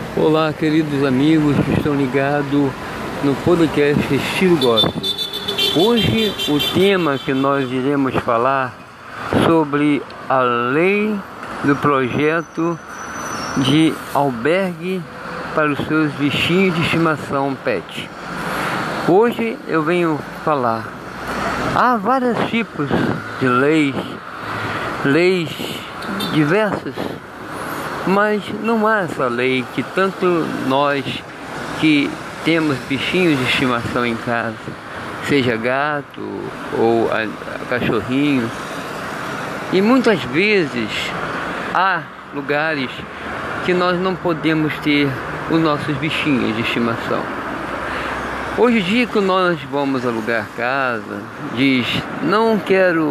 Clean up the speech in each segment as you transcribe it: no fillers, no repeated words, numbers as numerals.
Olá, queridos amigos que estão ligados no podcast Estilo Gospel. Hoje o tema que nós iremos falar sobre a lei do projeto de albergue para os seus bichinhos de estimação pet. Hoje eu venho falar, há vários tipos de leis diversas, mas não há essa lei que tanto nós que temos bichinhos de estimação em casa, seja gato ou cachorrinho, e muitas vezes há lugares que nós não podemos ter os nossos bichinhos de estimação. Hoje em dia que nós vamos alugar casa, diz, não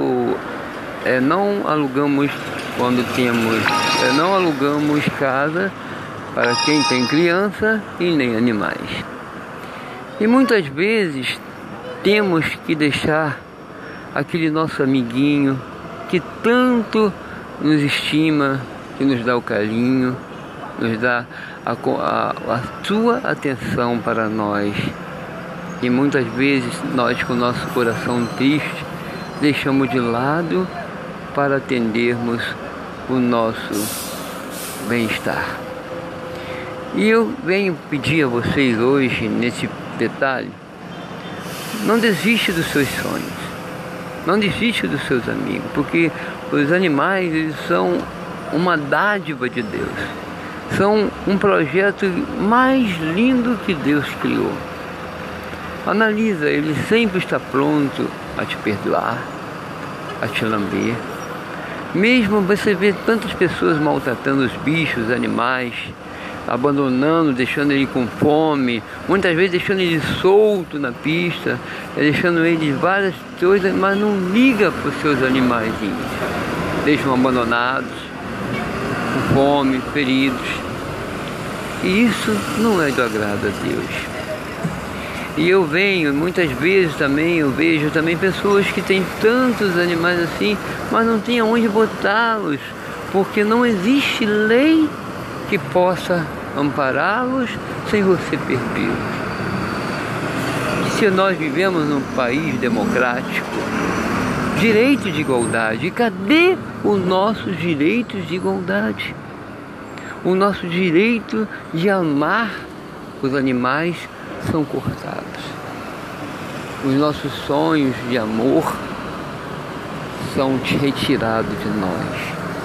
alugamos quando temos, não alugamos casa para quem tem criança e nem animais. E muitas vezes temos que deixar aquele nosso amiguinho que tanto nos estima, que nos dá o carinho, nos dá a sua atenção para nós. E muitas vezes nós, com o nosso coração triste, deixamos de lado para atendermos o nosso bem-estar. E eu venho pedir a vocês hoje, nesse detalhe, não desista dos seus sonhos, não desista dos seus amigos, porque os animais, eles são uma dádiva de Deus, são um projeto mais lindo que Deus criou. Analisa, ele sempre está pronto a te perdoar, a te lamber. Mesmo você vê tantas pessoas maltratando os bichos, os animais, abandonando, deixando ele com fome, muitas vezes deixando ele solto na pista, deixando ele várias coisas, mas não liga para os seus animaizinhos. Deixam abandonados, com fome, feridos. E isso não é do agrado a Deus. E eu venho, muitas vezes também, eu vejo também pessoas que têm tantos animais assim, mas não tem aonde botá-los, porque não existe lei que possa ampará-los sem você perdê-los. E se nós vivemos num país democrático, direito de igualdade, e cadê os nossos direitos de igualdade? O nosso direito de amar os animais são cortados. Os nossos sonhos de amor são retirados de nós.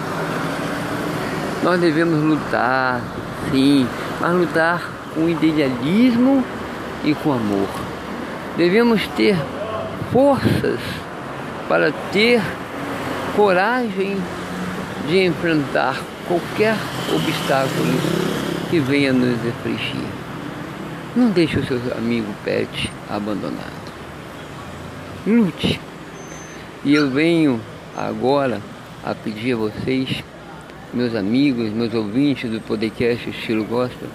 Nós devemos lutar, sim, mas lutar com idealismo e com amor. Devemos ter forças para ter coragem de enfrentar qualquer obstáculo que venha nos afligir. Não deixe o seu amigo pet abandonado. Lute. E eu venho agora a pedir a vocês, meus amigos, meus ouvintes do podcast Estilo Gospel,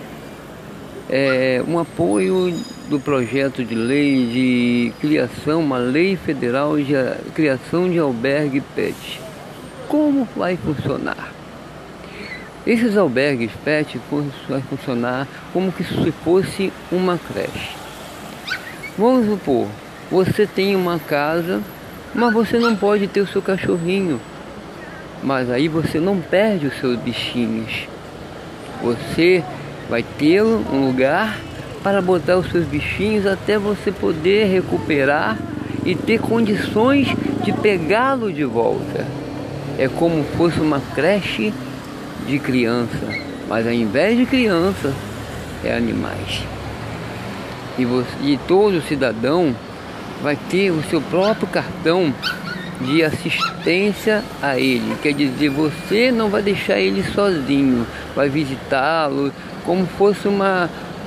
um apoio do projeto de lei de criação, uma lei federal de criação de albergue pet. Como vai funcionar? Esses albergues pet vai funcionar como que se fosse uma creche. Vamos supor, você tem uma casa, mas você não pode ter o seu cachorrinho. Mas aí você não perde os seus bichinhos. Você vai ter um lugar para botar os seus bichinhos até você poder recuperar e ter condições de pegá-lo de volta. É como se fosse uma creche de criança, mas ao invés de criança, é animais. E todo cidadão vai ter o seu próprio cartão de assistência a ele. Quer dizer, você não vai deixar ele sozinho, vai visitá-lo como fosse uma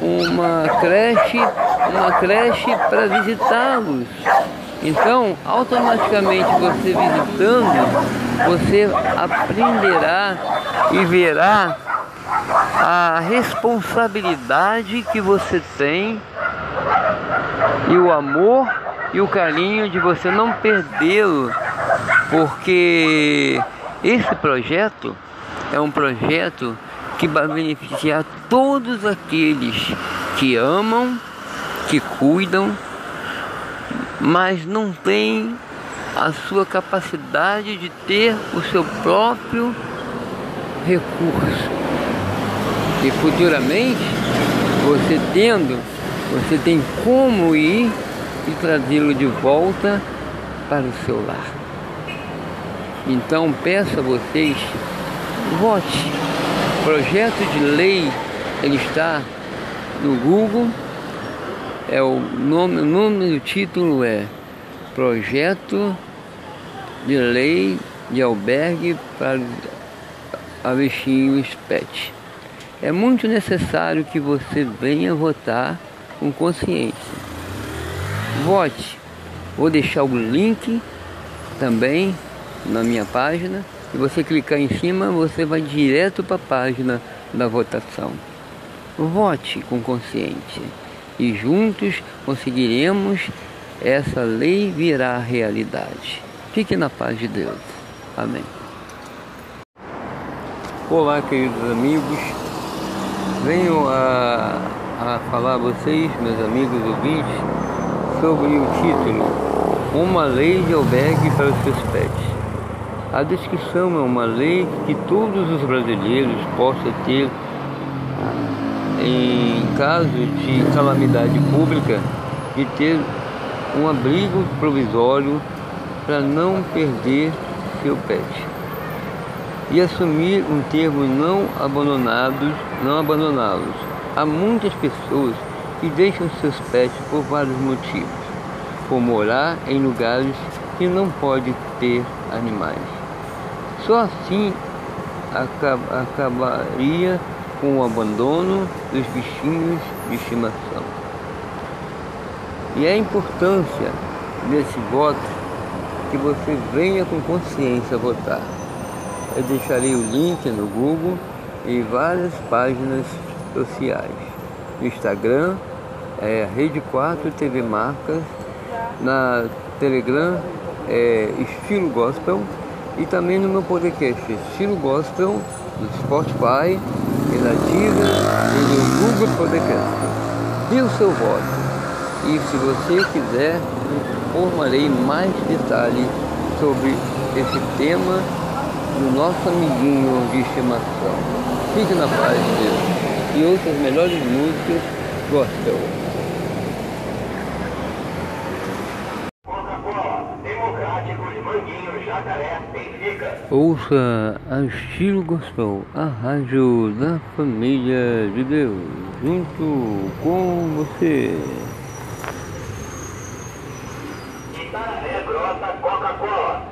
creche para visitá-los. Então, automaticamente você visitando, você aprenderá e verá a responsabilidade que você tem e o amor e o carinho de você não perdê-lo, porque esse projeto é um projeto que vai beneficiar todos aqueles que amam, que cuidam, mas não têm a sua capacidade de ter o seu próprio recurso. E futuramente, você tem como ir e trazê-lo de volta para o seu lar. Então peço a vocês, vote. Projeto de lei, ele está no Google, o nome do título é Projeto de Lei de Albergue para Bichinhos Pet. É muito necessário que você venha votar com consciência. Vote. Vou deixar o link também na minha página. Se você clicar em cima, você vai direto para a página da votação. Vote com consciência e juntos conseguiremos essa lei virar realidade. Fique na paz de Deus. Amém. Olá, queridos amigos. Venho a falar a vocês, meus amigos ouvintes, sobre o título Uma Lei de Albergue para os Seus Pets. A descrição é uma lei que todos os brasileiros possam ter em caso de calamidade pública e ter um abrigo provisório para não perder seu pet e assumir um termo não abandoná-los. Há muitas pessoas que deixam seus pets por vários motivos, por morar em lugares que não pode ter animais. Só assim acabaria com o abandono dos bichinhos de estimação. E a importância desse voto que você venha com consciência votar. Eu deixarei o link no Google e várias páginas sociais. No Instagram é Rede 4 TV Marcas, na Telegram é Estilo Gospel e também no meu podcast Estilo Gospel, no Spotify, e na Deezer e no Google Podcast. Dê o seu voto e se você quiser informarei mais detalhes sobre esse tema do nosso amiguinho de estimação. Fique na paz de Deus e ouça as melhores músicas gospel. Coca-Cola, Democrático de Manguinho, Jacaré, Benfica. Ouça a Estilo Gospel, a rádio da família de Deus, junto com você. Itararé Grota, Coca-Cola.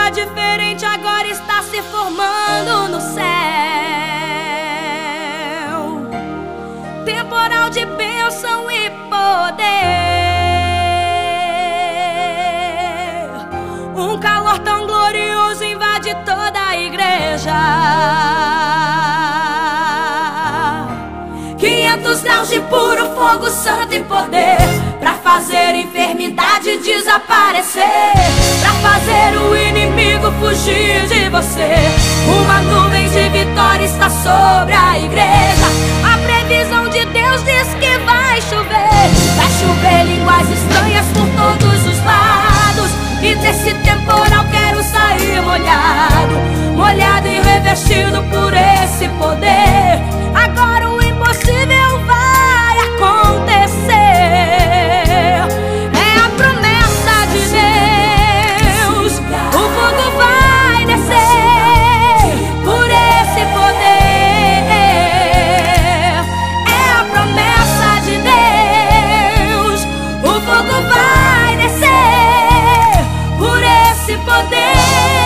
chuva diferente agora está se formando no céu. Temporal de bênção e poder. Um calor tão glorioso invade toda a igreja. 500 graus de puro fogo santo e poder, pra fazer enfermidade desaparecer, pra fazer o inimigo fugir de você. Uma nuvem de vitória está sobre a igreja. A previsão de Deus diz que vai chover. Vai chover línguas estranhas por todos os lados. E desse temporal quero sair molhado, molhado e revestido por esse poder. Agora o impossível vai acontecer. É a promessa de Deus. O fogo vai descer por esse poder. É a promessa de Deus. O fogo vai descer por esse poder.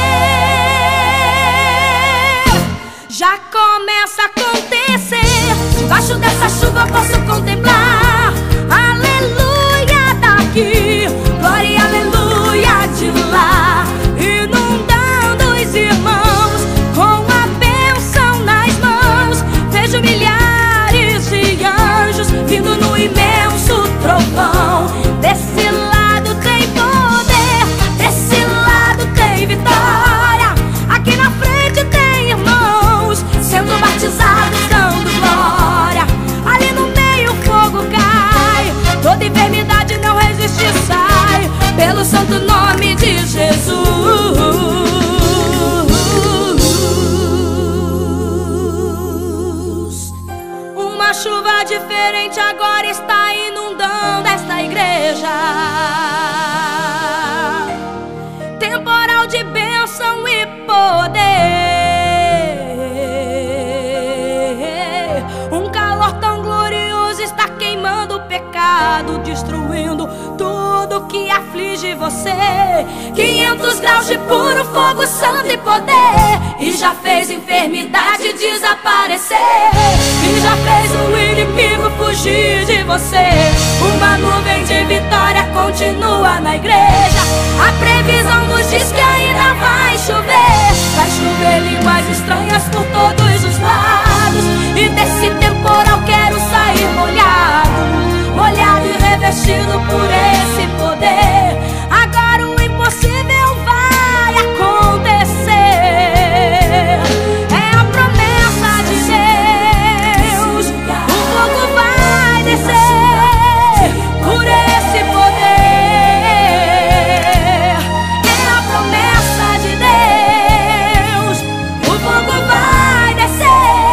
Já começa a acontecer. Debaixo dessa chuva posso contemplar aleluia daqui, glória e aleluia de lá, inundando os irmãos com a bênção nas mãos. Vejo milhares de anjos vindo no imenso trovão. Desse lado tem poder, desse lado tem vitória. Aqui na frente tem irmãos sendo batizados, dando glória. Ali no meio o fogo cai, toda enfermidade não resiste e sai, pelo santo nome de Jesus. Uma chuva diferente agora está inundando esta igreja. Temporal de bênção e poder. Um calor tão glorioso está queimando o pecado, destruindo tudo que aflige você. 500 graus de puro fogo santo e poder, e já fez enfermidade desaparecer, e já fez o inimigo fugir de você. Uma nuvem de vitória continua na igreja. A previsão nos diz que ainda vai chover. Vai chover línguas estranhas por todos os lados. E desse temporal quero sair molhado, molhado e revestido por esse poder. Agora o impossível vai acontecer. É a promessa de Deus. O fogo vai descer por esse poder. É a promessa de Deus. O fogo vai descer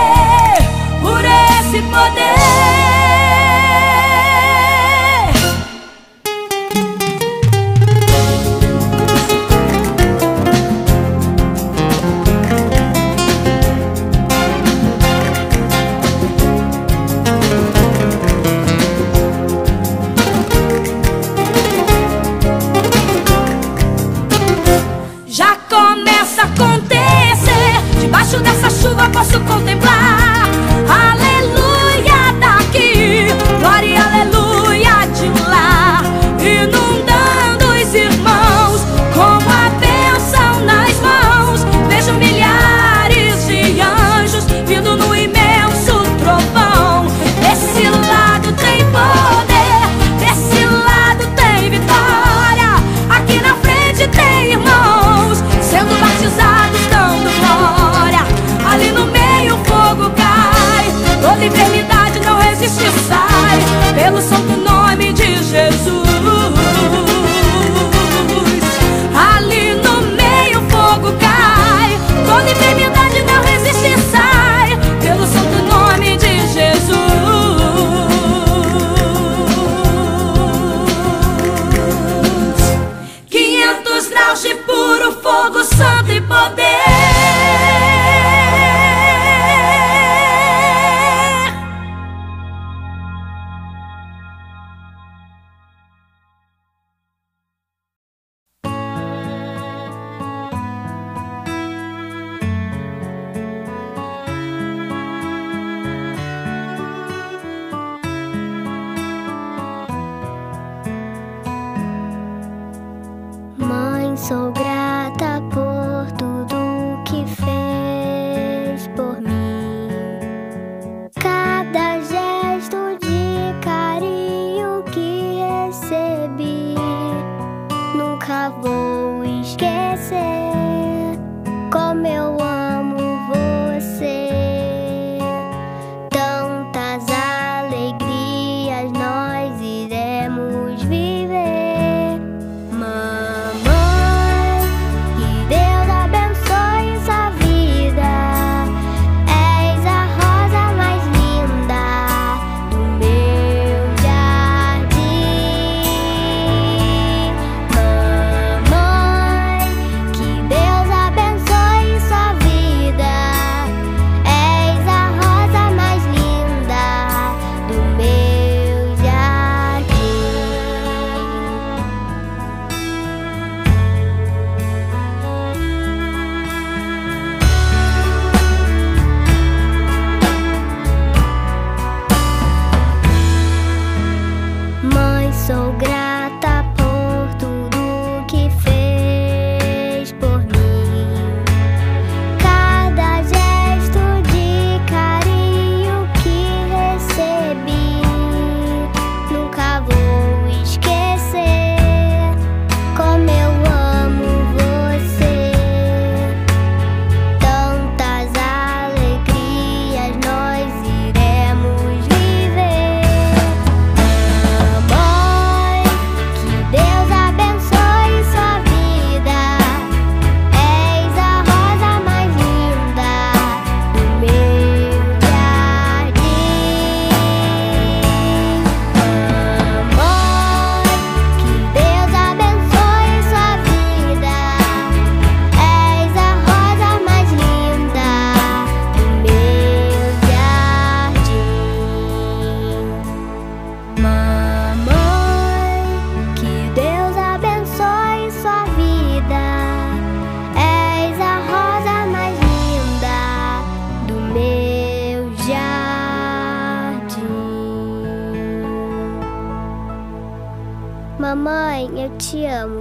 Mamãe, eu te amo.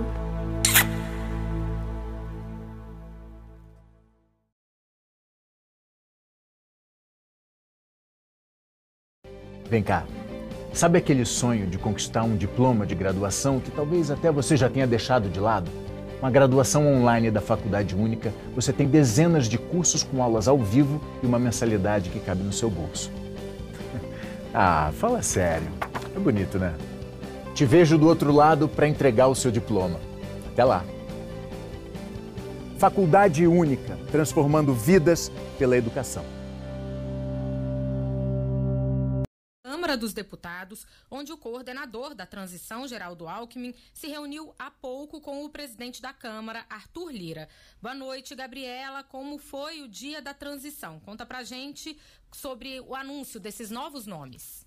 Vem cá, sabe aquele sonho de conquistar um diploma de graduação que talvez até você já tenha deixado de lado? Uma graduação online da Faculdade Única, você tem dezenas de cursos com aulas ao vivo e uma mensalidade que cabe no seu bolso. Ah, fala sério. É bonito, né? Te vejo do outro lado para entregar o seu diploma. Até lá. Faculdade Única, transformando vidas pela educação. Câmara dos Deputados, onde o coordenador da transição, Geraldo Alckmin, se reuniu há pouco com o presidente da Câmara, Arthur Lira. Boa noite, Gabriela. Como foi o dia da transição? Conta pra gente sobre o anúncio desses novos nomes.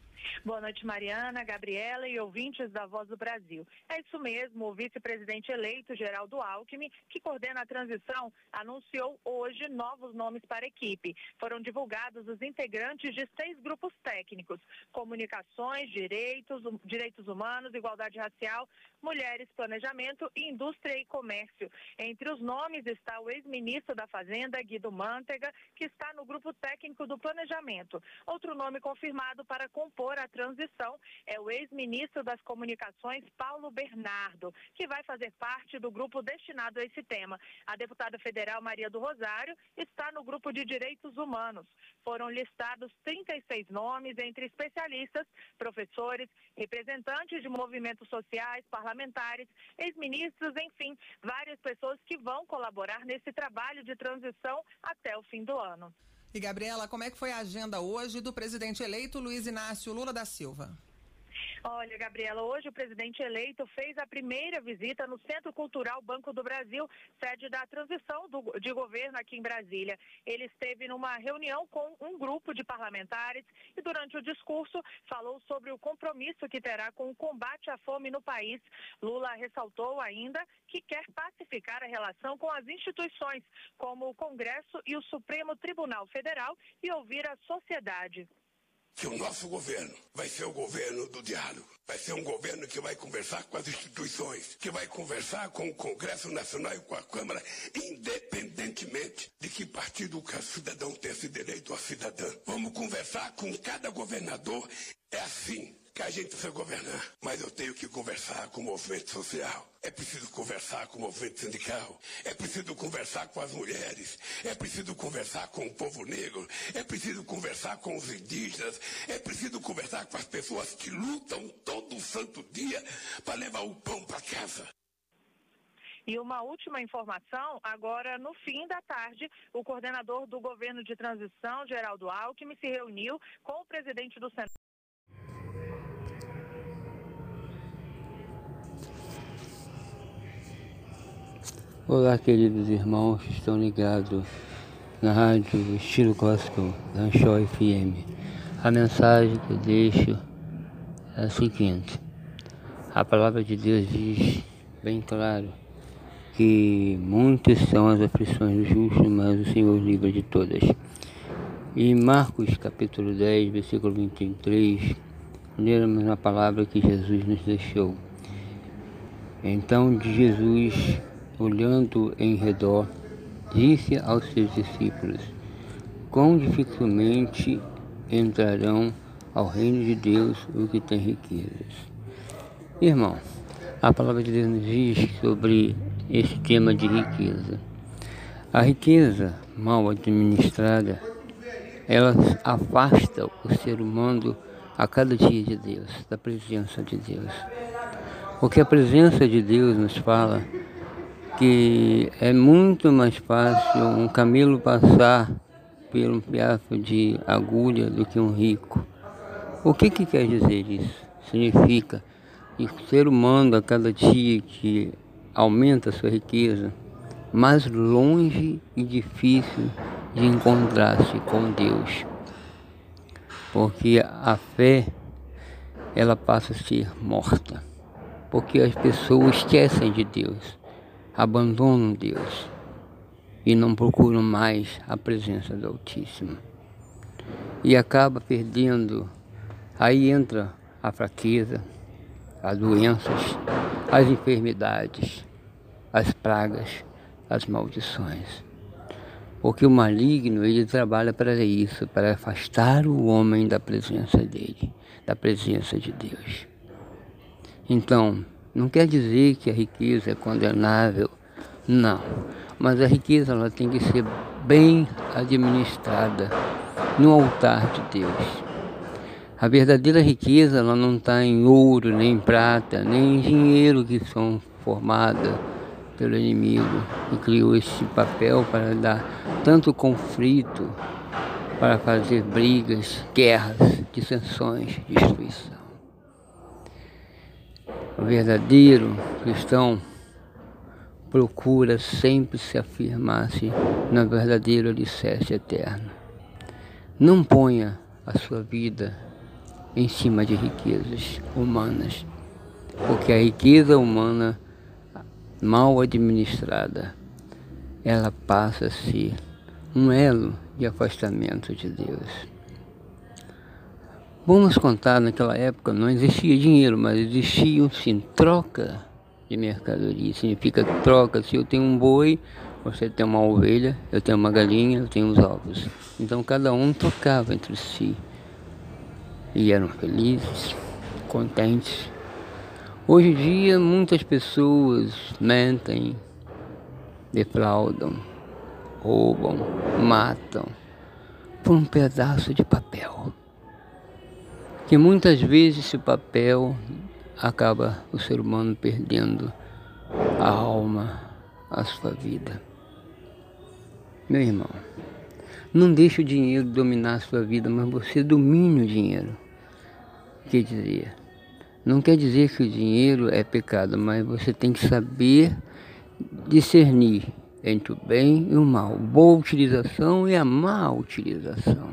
Boa noite, Mariana, Gabriela e ouvintes da Voz do Brasil. É isso mesmo, o vice-presidente eleito, Geraldo Alckmin, que coordena a transição, anunciou hoje novos nomes para a equipe. Foram divulgados os integrantes de 6 grupos técnicos: comunicações, direitos humanos, igualdade racial, mulheres, planejamento, indústria e comércio. Entre os nomes está o ex-ministro da Fazenda, Guido Mantega, que está no grupo técnico do planejamento. Outro nome confirmado para compor a transição é o ex-ministro das Comunicações, Paulo Bernardo, que vai fazer parte do grupo destinado a esse tema. A deputada federal Maria do Rosário está no grupo de Direitos Humanos. Foram listados 36 nomes entre especialistas, professores, representantes de movimentos sociais, parlamentares, ex-ministros, enfim, várias pessoas que vão colaborar nesse trabalho de transição até o fim do ano. E, Gabriela, como é que foi a agenda hoje do presidente eleito Luiz Inácio Lula da Silva? Olha, Gabriela, hoje o presidente eleito fez a primeira visita no Centro Cultural Banco do Brasil, sede da transição de governo aqui em Brasília. Ele esteve numa reunião com um grupo de parlamentares e durante o discurso falou sobre o compromisso que terá com o combate à fome no país. Lula ressaltou ainda que quer pacificar a relação com as instituições, como o Congresso e o Supremo Tribunal Federal, e ouvir a sociedade. Que o nosso governo vai ser o governo do diálogo. Vai ser um governo que vai conversar com as instituições, que vai conversar com o Congresso Nacional e com a Câmara, independentemente de que partido o cidadão tenha sido eleito ou cidadã. Vamos conversar com cada governador. É assim que a gente precisa governar. Mas eu tenho que conversar com o movimento social. É preciso conversar com o movimento sindical. É preciso conversar com as mulheres. É preciso conversar com o povo negro. É preciso conversar com os indígenas. É preciso conversar com as pessoas que lutam todo santo dia para levar o pão para casa. E uma última informação, agora no fim da tarde, o coordenador do governo de transição, Geraldo Alckmin, se reuniu com o presidente do Senado. Olá, queridos irmãos que estão ligados na rádio Estilo Gospel, da Anchor FM. A mensagem que eu deixo é a seguinte: a palavra de Deus diz bem claro que muitas são as aflições do justo, mas o Senhor livra de todas. E Marcos capítulo 10, versículo 23, lemos uma palavra que Jesus nos deixou. Então de Jesus, olhando em redor, disse aos seus discípulos: quão dificilmente entrarão ao reino de Deus os que têm riquezas. Irmão, a palavra de Deus nos diz sobre esse tema de riqueza. A riqueza mal administrada, ela afasta o ser humano a cada dia de Deus, da presença de Deus. Porque a presença de Deus nos fala que é muito mais fácil um camelo passar por um pedaço de agulha do que um rico. O que quer dizer isso? Significa que o ser humano, a cada dia que aumenta a sua riqueza, mais longe e difícil de encontrar-se com Deus. Porque a fé, ela passa a ser morta. Porque as pessoas esquecem de Deus, abandonam Deus e não procuram mais a presença do Altíssimo. E acaba perdendo, aí entra a fraqueza, as doenças, as enfermidades, as pragas, as maldições. Porque o maligno, ele trabalha para isso, para afastar o homem da presença dele, da presença de Deus. Então, não quer dizer que a riqueza é condenável, não. Mas a riqueza, ela tem que ser bem administrada no altar de Deus. A verdadeira riqueza, ela não está em ouro, nem em prata, nem em dinheiro que são formadas pelo inimigo, que criou esse papel para dar tanto conflito, para fazer brigas, guerras, dissensões, destruição. O verdadeiro cristão procura sempre se afirmar-se no verdadeiro alicerce eterno. Não ponha a sua vida em cima de riquezas humanas, porque a riqueza humana mal administrada, ela passa a ser um elo de afastamento de Deus. Vamos contar, naquela época não existia dinheiro, mas existia sim troca de mercadoria. Significa troca. Se eu tenho um boi, você tem uma ovelha, eu tenho uma galinha, eu tenho os ovos. Então cada um trocava entre si. E eram felizes, contentes. Hoje em dia muitas pessoas mentem, defraudam, roubam, matam por um pedaço de papel. Que muitas vezes esse papel acaba o ser humano perdendo a alma, a sua vida. Meu irmão, não deixe o dinheiro dominar a sua vida, mas você domine o dinheiro. Quer dizer, não quer dizer que o dinheiro é pecado, mas você tem que saber discernir entre o bem e o mal, boa utilização e a má utilização,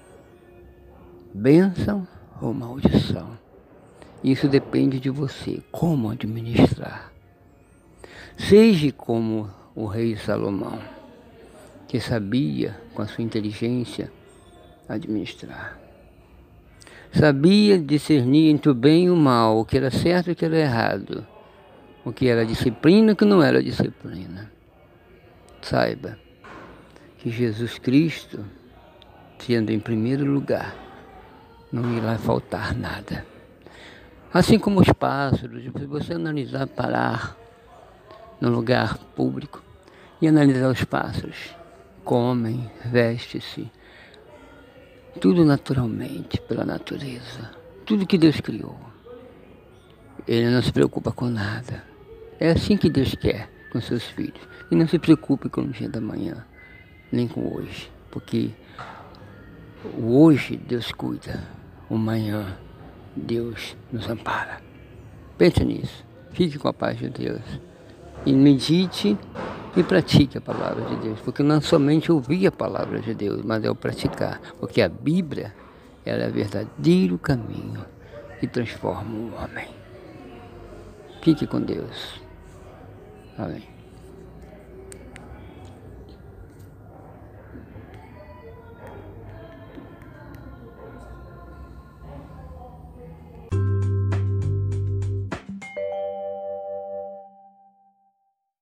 bênção ou maldição. Isso depende de você, como administrar. Seja como o rei Salomão, que sabia, com a sua inteligência, administrar. Sabia discernir entre o bem e o mal, o que era certo e o que era errado, o que era disciplina e o que não era disciplina. Saiba que Jesus Cristo, sendo em primeiro lugar, não irá faltar nada. Assim como os pássaros, se você analisar, parar num lugar público e analisar os pássaros, comem, vestem-se, tudo naturalmente, pela natureza, tudo que Deus criou. Ele não se preocupa com nada. É assim que Deus quer com seus filhos. E não se preocupe com o dia da manhã, nem com o hoje, porque o hoje Deus cuida, o amanhã Deus nos ampara. Pense nisso, fique com a paz de Deus e medite e pratique a palavra de Deus, porque não somente ouvir a palavra de Deus, mas é o praticar, porque a Bíblia ela é o verdadeiro caminho que transforma o homem. Fique com Deus. Amém.